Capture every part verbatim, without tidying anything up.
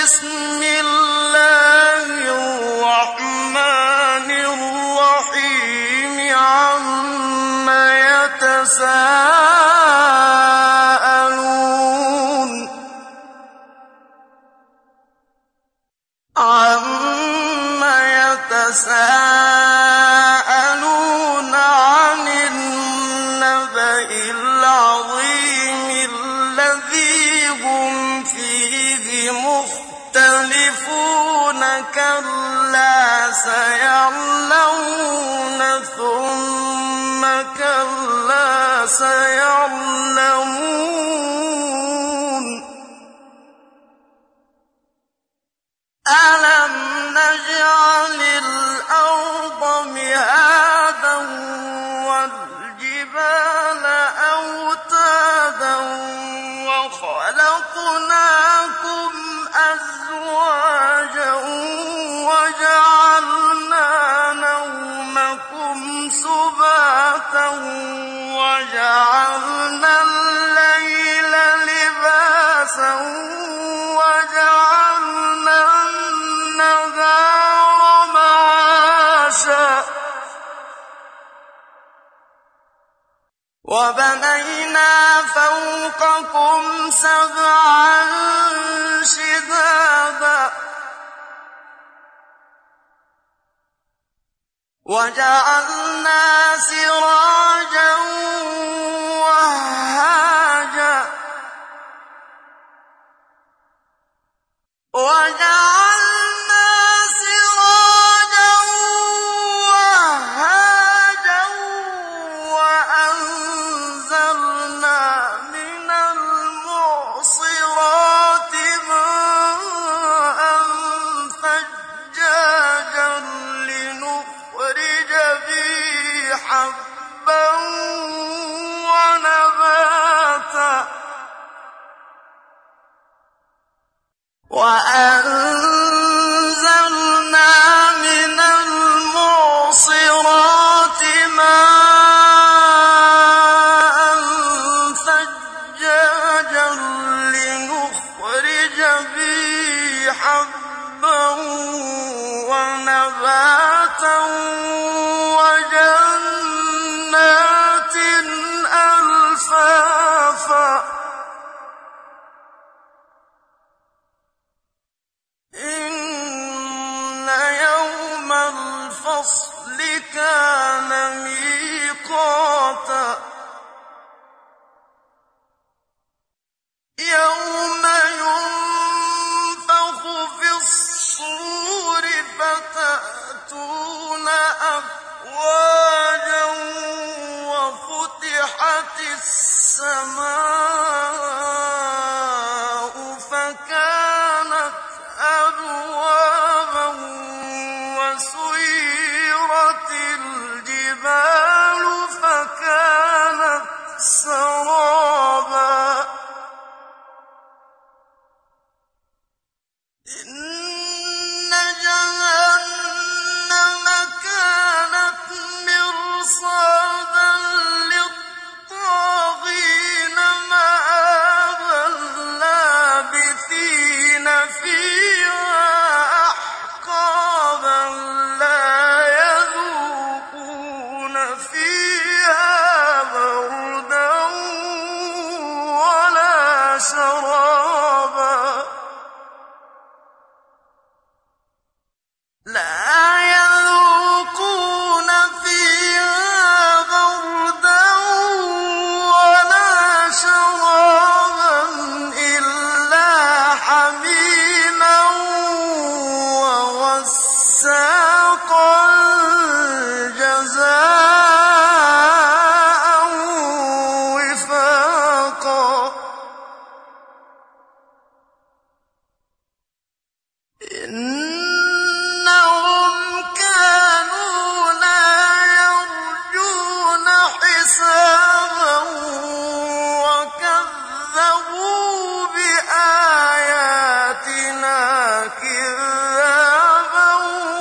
بسم الله الرحمن الرحيم عم يتساءلون عم يتساءلون عن النبأ العظيم الذي هم فيه مختلفون كلا سيعلمون ثم كلا سيعلمون ألم نجعل الأرض مهادا والجبال أوتادا وخلقناكم أزواجا وجعلنا نومكم سباتا وجعلنا الليل لباسا وجعلنا النهار معاشا وبنينا فوقكم سبعا شدادا وجعلنا سراجا وهاجا وجعلنا سراجا وهاجا وأنزلنا من المعصرات ماء ثجاجا لنخرج به حبا ونباتا وأنزلنا من المعصرات ماء ثجاجا لنخرج به حبا ونباتا وجنات ألفافا إن يوم الفصل كان ميقاتا يوم ينفخ في الصور فتأتون أفواجا وفتحت السماء فكانت أبوابا وسيرت الجبال فكانت سرابا إن جهنم كانت مرصادا للطاغين مآبا لابثين فيها أحقابا لا يذوقون فيها بردا ولا شرابا لا يذوقون فيها بردا ولا شرابا إلا حميما وغساقا جزاء وفاقا إنهم كانوا لا يرجون حسابا وكذبوا بآياتنا كذابا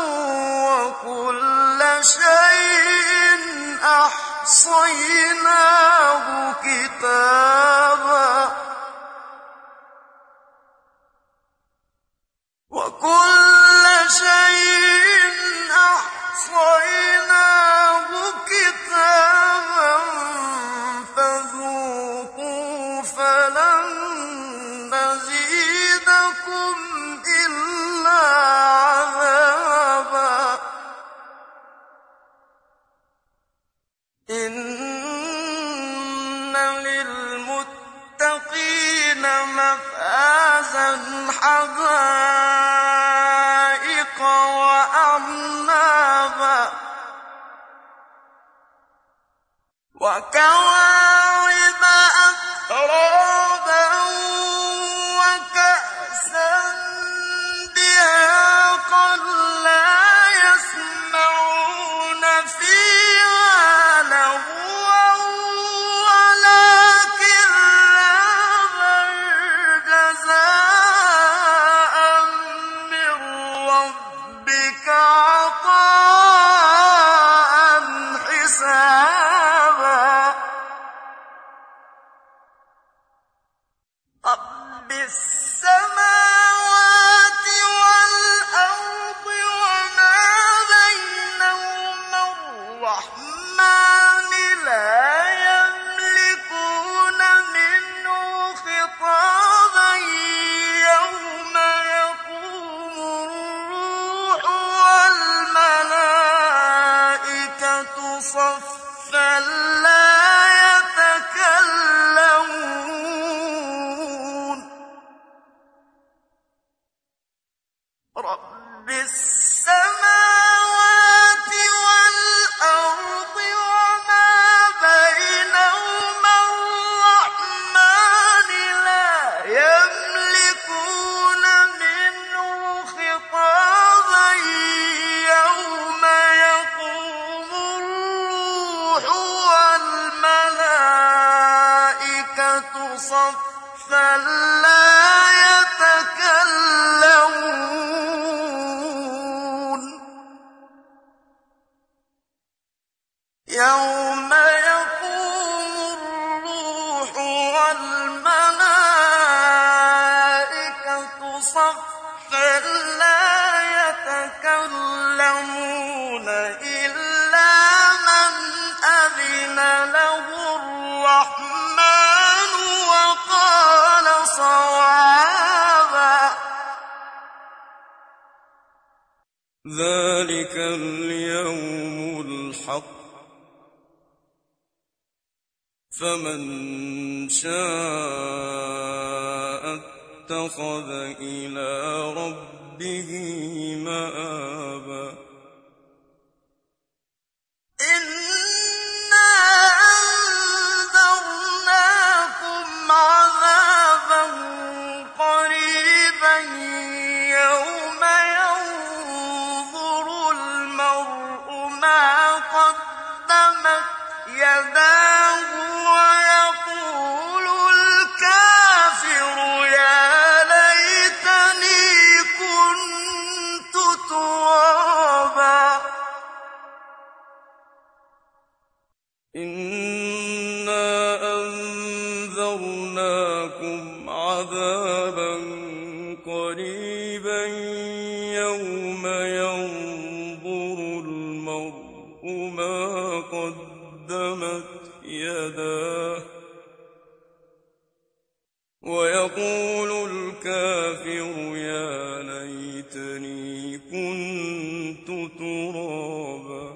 وكل شيء أحصيناه كتابا يزدكم إلا عذابا إن للمتقين مفازا حدائق وأعنابا وكواعب أترابا وكأسا دهاقا لا يسمعون فيها لغوا ولا كذابا جزاء من ربك عطاء حسابا رب السماوات والأرض وما بينهما الرحمن لا يملكون منه خطابا يوم يقوم الروح والملائكة صفا لا يتكلمون رب السماوات والأرض وما بينهما الرحمن لا يملكون منه خطابا يوم يقوم الروح والملائكة صفا لا يتكلمون يوم يقوم الروح والملائكة صفا لا يتكلمون إلا من أذن له الرحمن وقال صوابا ذلك اليوم الحق فمن شاء اتخذ إلى ربه مآبا إنا أنذرناكم عذابا قريبا يوم ينظر المرء ما قدمت يداه ويقول الكافر يا ليتني كنت ترابا إنا أنذرناكم عذابا قريبا يوم ينظر المرء ما قدمت يداه ويقول الكافر يا ليتني كنت ترابا